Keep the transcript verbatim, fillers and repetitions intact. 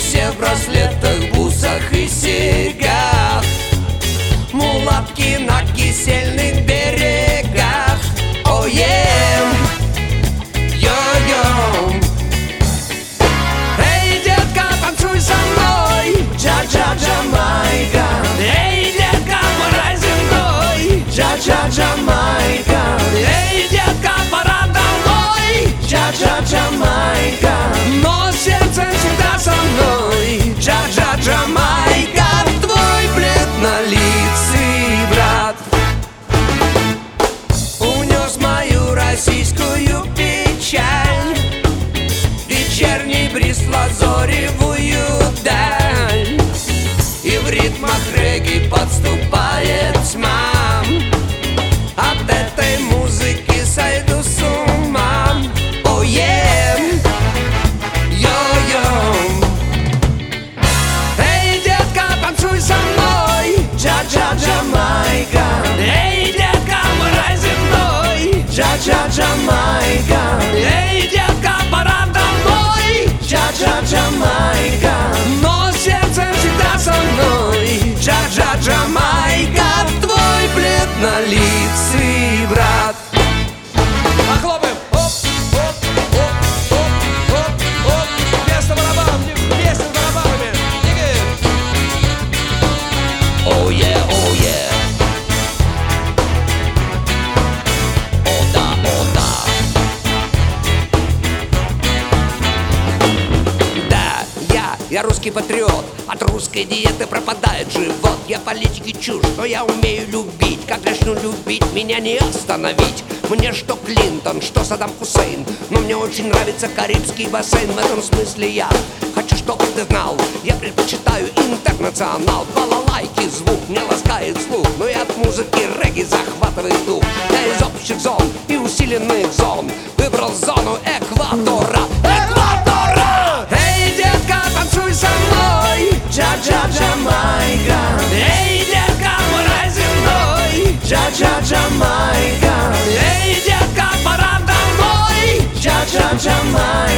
все в браслетах, бусах и серьгах. Мулатки на кисельных берегах. О, е, йо-йо. Эй, детка, танцуй со мной, Джа-Джа-Джамайка. Эй, детка, пора земной, Джа-Джа-Джамайка. Эй, детка, пора домой, Джа-Джа-Джамайка. Но сердце всегда со мной, Джа-Джа-Джамайка. Твой бледнолицый брат унес мою российскую печаль, вечерний бриз, лазоревую даль. И в ритмах регги подступает тьма. От этой музыки сойду с ума. О, е, йо-йо. Эй, детка, танцуй со мной, Джа-Джа-Джамайка. Эй, детка, пора земной, Джа-Джа-Джамайка. Эй, детка, пора домой, Джа-Джа-Джамайка. Но сердце всегда со мной, Джа-Джа-Джамайка. Твой бледнолицый брат. Похлопаем. Оп, оп, оп, оп, оп, оп. Вместо барабанов, вместе с барабанами. Двигаем. О, е, о, е. О, да, о, да. Да, я, я русский патриот. От русской диеты пропадает живот. Я политики чушь, но я умею любить. Как начну любить, меня не остановить. Мне что Клинтон, что Саддам Хусейн, но мне очень нравится Карибский бассейн. В этом смысле я хочу, чтобы ты знал, я предпочитаю интернационал. Балалайки звук мне ласкает слух, но и от музыки регги захватывает дух. Я из общих зон и усиленных зон выбрал зону экватора. Экватора! Эй, детка, танцуй со мной, Джа-Джа-Джамайка. Эй, детка, пора земной, Джа-Джа-Джамайка. Эй, детка, пора домой, Джа-Джа-Джамайка.